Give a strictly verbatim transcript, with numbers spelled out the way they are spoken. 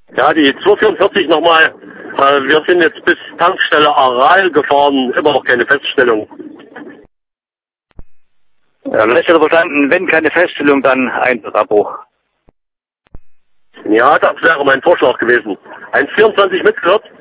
Ja, die zweihundertvierundvierzig nochmal. Äh, wir sind jetzt bis Tankstelle Aral gefahren, immer noch keine Feststellung. Ja, letzter verstanden, wenn keine Feststellung, dann Einsatzabbruch. Ja, das wäre mein Vorschlag gewesen. eins vierundzwanzig mitgehört?